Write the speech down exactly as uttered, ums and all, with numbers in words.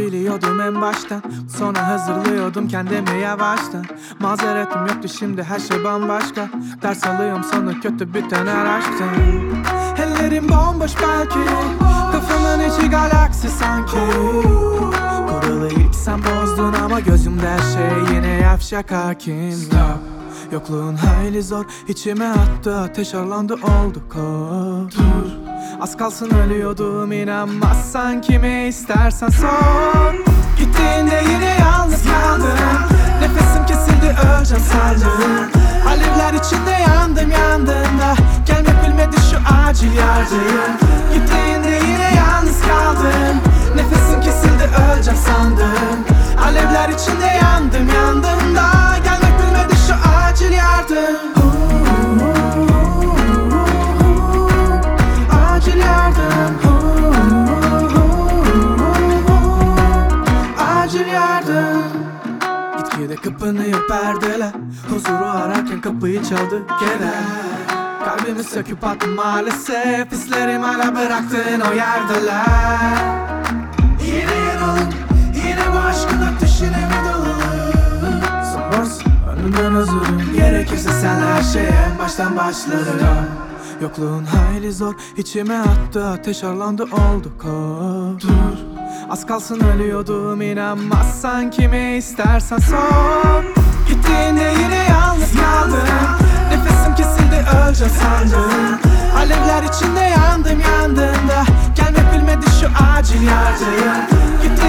biliyordum en baştan. Sonra hazırlıyordum kendimi yavaştan. Mazeretim yoktu, şimdi her şey bambaşka. Ders alıyorum sonu kötü biten her aşktan. Ellerim bomboş belki, kafamın içi galaksi sanki. Kuralı ilk sen bozdun ama gözümde her şey yine yavşak hakim. Stop. Yokluğun hayli zor, içime attı ateş, orlandı oldu kor. Dur, az kalsın ölüyordum, inanmazsan kime istersen sor. Gittiğinde yine yalnız kaldım, nefesim kesildi öleceğim sandım. Alevler içinde yandım yandım da gelmek bilmedi şu acil yardım. Gittiğinde yine yalnız kaldım, nefesim kesildi öleceğim sandım. Alevler içinde yandım yandım da gelmek bilmedi şu acil yardım. Acil yardım. Acil yardım. Gitgide kapanıyor perdeler, huzuru ararken kapıyı çaldı keder. Kalbimi söküp attım maalesef, hislerim hala bıraktığın o yerdeler. Yine yaralım, yine bu aşkın ateşine mi dalalım? Sorarsın, önünden hazırım, gerekirse senle her şeye en baştan başlarım. Yokluğun hayli zor, içime attı ateş, orlandı oldu kor. Dur, az kalsın ölüyordum, inanmazsan kime istersen sor. Gittiğinde yine yalnız kaldım, nefesim kesildi öleceğim sandım. Alevler içinde yandım yandım da gelmek bilmedi şu acil yardım. Gittiğinde